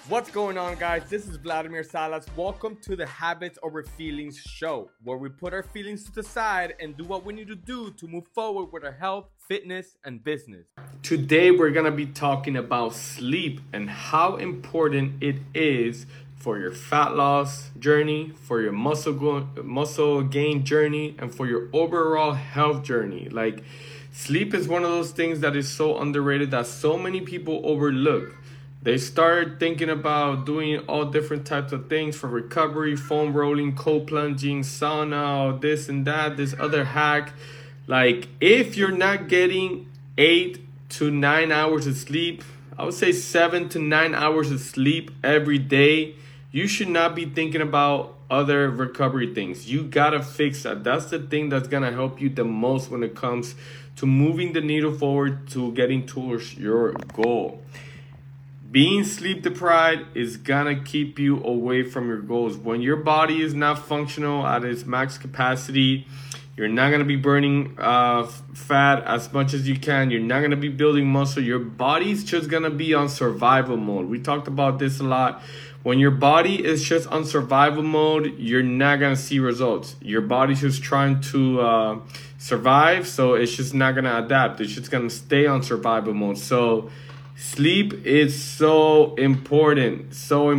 What's going on, guys? This is Vladimir Salas. Welcome to the Habits Over Feelings show, where we put our feelings to the side and do what we need to do to move forward with our health, fitness, and business. Today, we're going to be talking about sleep and how important it is for your fat loss journey, for your muscle gain journey, and for your overall health journey. Like, sleep is one of those things that is so underrated that so many people overlook. They start thinking about doing all different types of things for recovery, foam rolling, cold plunging, sauna, this and that, this other hack. Like, if you're not getting 8 to 9 hours of sleep, I would say 7 to 9 hours of sleep every day, you should not be thinking about other recovery things. You gotta fix that. That's the thing that's gonna help you the most when it comes to moving the needle forward to getting towards your goal. Being sleep deprived is gonna keep you away from your goals. When your body is not functional at its max capacity, you're not gonna be burning fat as much as you can. You're not gonna be building muscle. Your body's just gonna be on survival mode. We talked about this a lot. When your body is just on survival mode, you're not gonna see results. Your body's just trying to survive, so it's just not gonna adapt. It's just gonna stay on survival mode. So sleep is so important,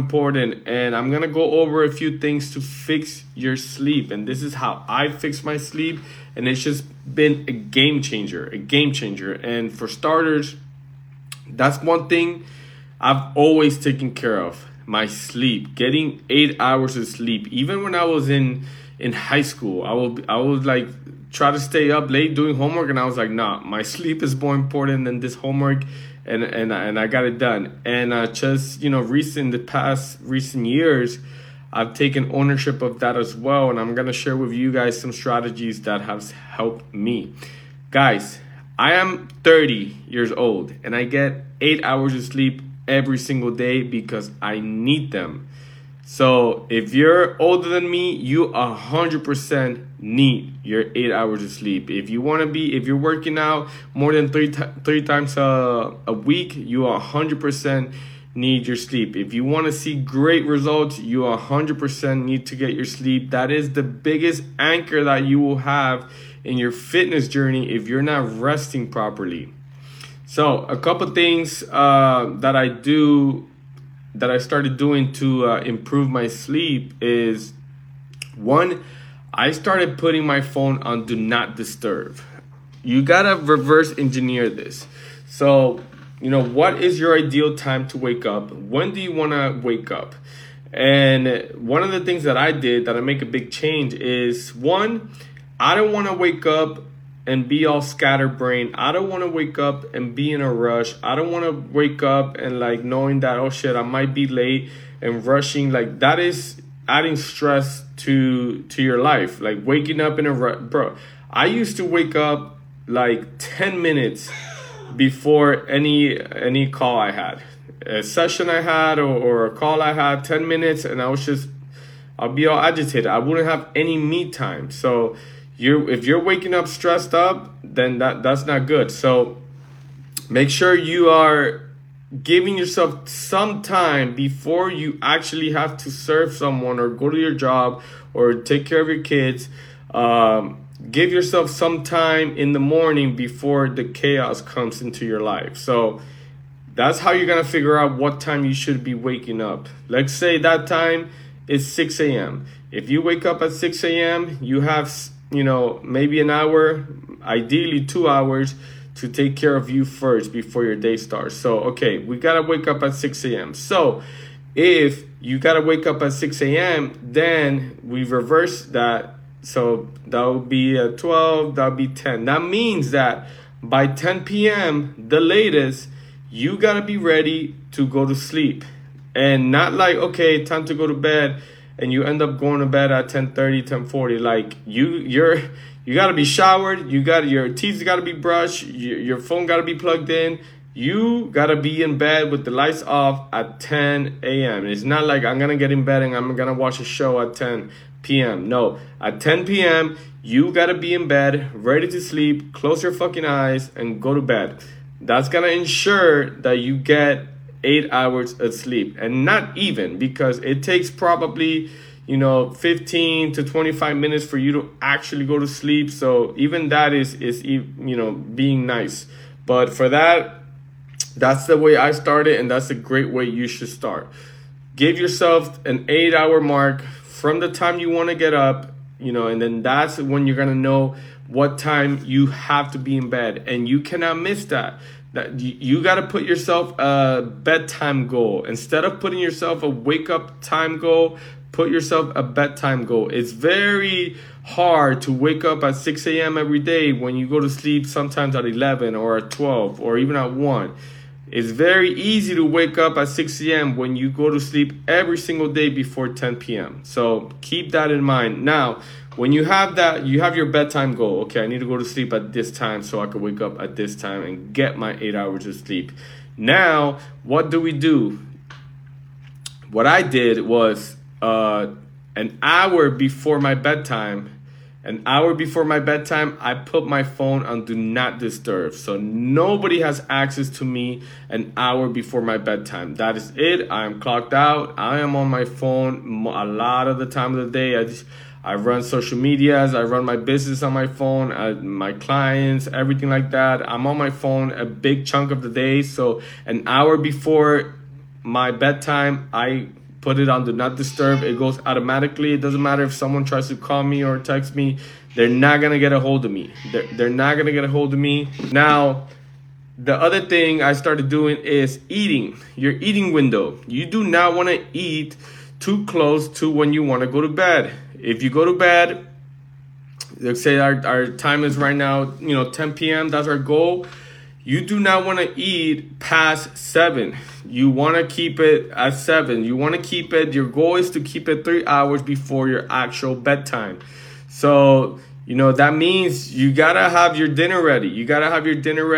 and I'm gonna go over a few things to fix your sleep. And this is how I fix my sleep, and it's just been a game changer. And for starters, that's one thing I've always taken care of: my sleep. Getting 8 hours of sleep. Even when I was in high school, I would like try to stay up late doing homework, and I was like, nah, my sleep is more important than this homework. And I got it done. And just, the past recent years, I've taken ownership of that as well. And I'm going to share with you guys some strategies that have helped me. Guys, I am 30 years old and I get 8 hours of sleep every single day because I need them. So if you're older than me, you 100% need your 8 hours of sleep. If you're working out more than three times a week, you 100% need your sleep. If you want to see great results, you 100% need to get your sleep. That is the biggest anchor that you will have in your fitness journey if you're not resting properly. So a couple things that I started doing to improve my sleep is, one, I started putting my phone on do not disturb. You gotta reverse engineer this. So, what is your ideal time to wake up? When do you wanna wake up? And one of the things that I did that I make a big change is, one, I don't wanna wake up and be all scatterbrained. I don't want to wake up and be in a rush. I don't want to wake up and like knowing that, oh shit, I might be late and rushing. Like, that is adding stress to your life. Like, waking up in a rush. Bro, I used to wake up like 10 minutes before any call I had. A session I had or a call I had, 10 minutes, and I'll be all agitated. I wouldn't have any me time. So if you're waking up stressed up, then that's not good. So make sure you are giving yourself some time before you actually have to serve someone or go to your job or take care of your kids. Give yourself some time in the morning before the chaos comes into your life. So that's how you're going to figure out what time you should be waking up. Let's say that time is 6 a.m. If you wake up at 6 a.m., you have maybe an hour, ideally 2 hours, to take care of you first before your day starts. So, okay, we got to wake up at 6 a.m. So if you got to wake up at 6 a.m., then we reverse that. So that would be 12, that would be 10. That means that by 10 p.m., the latest, you got to be ready to go to sleep. And not like, okay, time to go to bed, and you end up going to bed at 10:30, 10:40. Like, you got to be showered. Your teeth got to be brushed. Your phone got to be plugged in. You got to be in bed with the lights off at 10 a.m. It's not like I'm going to get in bed and I'm going to watch a show at 10 p.m. No, at 10 p.m., you got to be in bed, ready to sleep, close your fucking eyes, and go to bed. That's going to ensure that you get 8 hours of sleep, and not even, because it takes probably 15 to 25 minutes for you to actually go to sleep. So even that is being nice. But for that's the way I started, and that's a great way you should start. Give yourself an 8-hour mark from the time you want to get up, and then that's when you're going to know what time you have to be in bed, and you cannot miss that. That you got to put yourself a bedtime goal. Instead of putting yourself a wake up time goal, put yourself a bedtime goal. It's very hard to wake up at 6 a.m. every day when you go to sleep sometimes at 11 or at 12 or even at 1. It's very easy to wake up at 6 a.m. when you go to sleep every single day before 10 p.m. So keep that in mind. Now, when you have that, you have your bedtime goal. Okay, I need to go to sleep at this time so I can wake up at this time and get my 8 hours of sleep. Now, what do we do? What I did was an hour before my bedtime, I put my phone on do not disturb. So nobody has access to me an hour before my bedtime. That is it. I am clocked out. I am on my phone a lot of the time of the day. I run social medias. I run my business on my phone, my clients, everything like that. I'm on my phone a big chunk of the day. So an hour before my bedtime, I put it on do not disturb. It goes automatically. It doesn't matter if someone tries to call me or text me. They're not going to get a hold of me. They're not going to get a hold of me. Now, the other thing I started doing is eating. Your eating window. You do not want to eat too close to when you want to go to bed. If you go to bed, let's say our time is right now, 10 p.m. That's our goal. You do not want to eat past 7. You want to keep it at 7. You want to keep it, your goal is to keep it 3 hours before your actual bedtime. So, that means you got to have your dinner ready. You got to have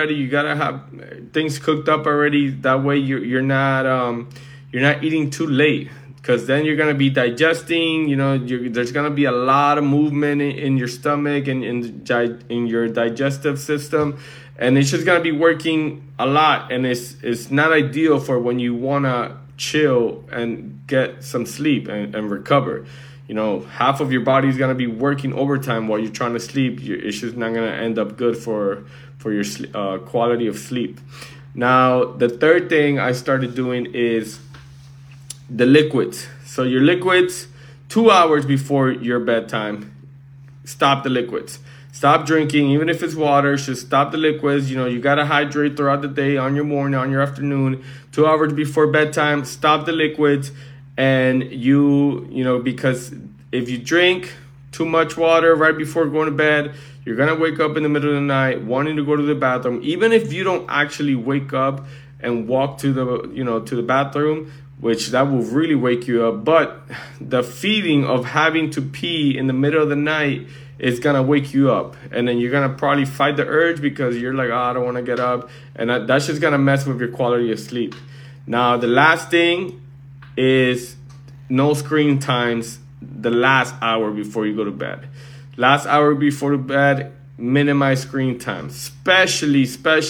things cooked up already. That way you're not eating too late. Because then you're going to be digesting, there's going to be a lot of movement in your stomach and in your digestive system. And it's just going to be working a lot. And it's not ideal for when you want to chill and get some sleep and recover. Half of your body is going to be working overtime while you're trying to sleep. It's just not going to end up good for your quality of sleep. Now, the third thing I started doing is the liquids. So your liquids, 2 hours before your bedtime, stop the liquids. Stop drinking, even if it's water, just stop the liquids. You got to hydrate throughout the day, on your morning, on your afternoon. 2 hours before bedtime, stop the liquids. And because if you drink too much water right before going to bed, you're going to wake up in the middle of the night wanting to go to the bathroom. Even if you don't actually wake up and walk to the bathroom, which that will really wake you up. But the feeling of having to pee in the middle of the night is going to wake you up. And then you're going to probably fight the urge because you're like, I don't want to get up. And that's just going to mess with your quality of sleep. Now, the last thing is no screen times the last hour before you go to bed. Last hour before bed, minimize screen time, especially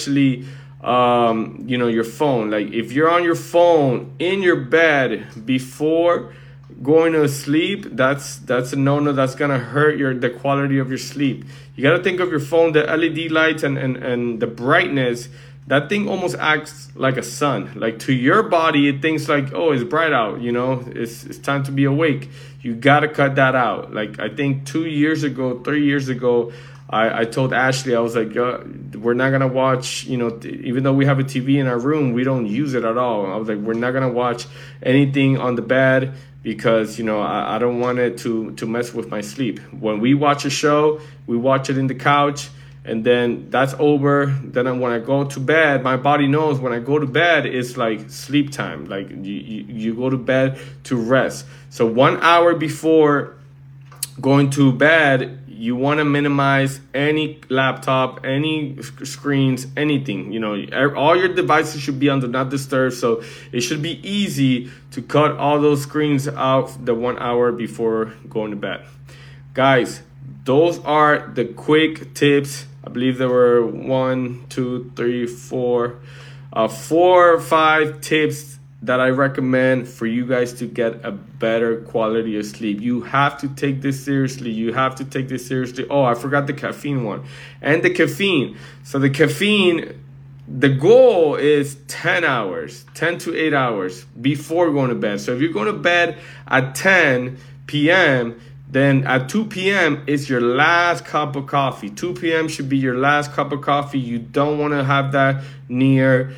your phone. Like if you're on your phone in your bed before going to sleep, that's a no-no. That's gonna hurt the quality of your sleep. You gotta think of your phone, the LED lights and the brightness. That thing almost acts like a sun. Like to your body, it thinks like, oh, it's bright out. It's time to be awake. You gotta cut that out. Like I think 3 years ago, I told Ashley, I was like, we're not going to watch, even though we have a TV in our room, we don't use it at all. I was like, we're not going to watch anything on the bed because, I don't want it to mess with my sleep. When we watch a show, we watch it in the couch and then that's over. Then when I go to bed, my body knows when I go to bed, it's like sleep time. Like you go to bed to rest. So 1 hour before going to bed, you want to minimize any laptop, any screens, anything. All your devices should be on do not disturb. So it should be easy to cut all those screens out the 1 hour before going to bed. Guys, those are the quick tips. I believe there were 1, 2, 3, 4, 4 or 5 tips that I recommend for you guys to get a better quality of sleep. You have to take this seriously. You have to take this seriously. Oh, I forgot the caffeine one. And the caffeine. So the caffeine, the goal is 10 hours, 10 to 8 hours before going to bed. So if you're going to bed at 10 p.m., then at 2 p.m. is your last cup of coffee. 2 p.m. should be your last cup of coffee. You don't want to have that near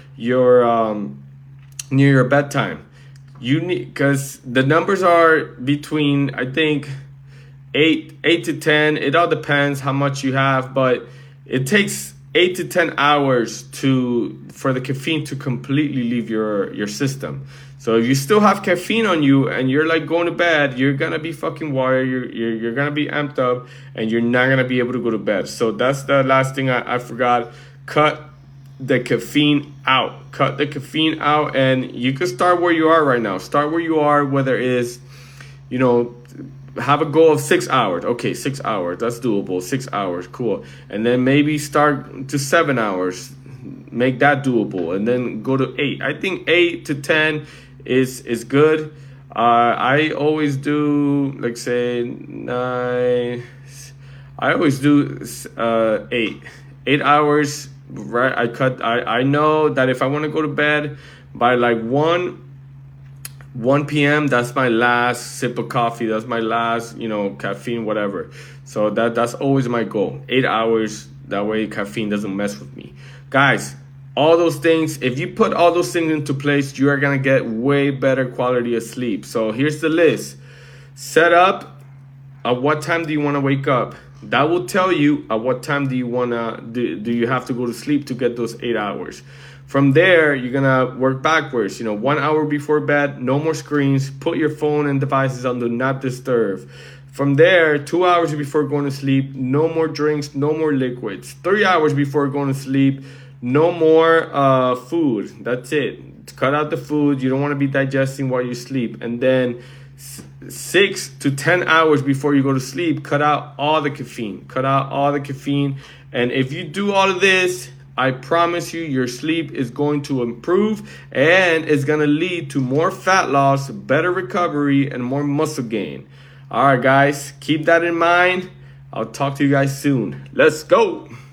your bedtime. You need, because the numbers are between, I think, 8 to 10. It all depends how much you have, but it takes 8 to 10 hours for the caffeine to completely leave your system. So if you still have caffeine on you and you're like going to bed, you're gonna be fucking wired, you're gonna be amped up, and you're not gonna be able to go to bed. So that's the last thing I forgot. Cut the caffeine out. Cut the caffeine out, and you can start where you are right now. Start where you are, whether it's, have a goal of 6 hours. Okay, 6 hours, that's doable. 6 hours, cool. And then maybe start to 7 hours. Make that doable, and then go to 8. I think 8 to 10 is good. I always do, like, say 9. I always do 8 hours. Right, I know that if I want to go to bed by like 1 p.m., that's my last sip of coffee. That's my last, caffeine, whatever. So that's always my goal. 8 hours. That way caffeine doesn't mess with me. Guys, all those things, if you put all those things into place, you are going to get way better quality of sleep. So here's the list. Set up at what time do you want to wake up? That will tell you at what time do you have to go to sleep to get those 8 hours. From there, you're going to work backwards. 1 hour before bed, no more screens. Put your phone and devices on do not disturb. From there, 2 hours before going to sleep, no more drinks, no more liquids. 3 hours before going to sleep, no more food. That's it. Cut out the food. You don't want to be digesting while you sleep. And then 6 to 10 hours before you go to sleep, cut out all the caffeine. Cut out all the caffeine. And if you do all of this, I promise you your sleep is going to improve, and it's going to lead to more fat loss, better recovery, and more muscle gain. All right, guys, keep that in mind. I'll talk to you guys soon. Let's go.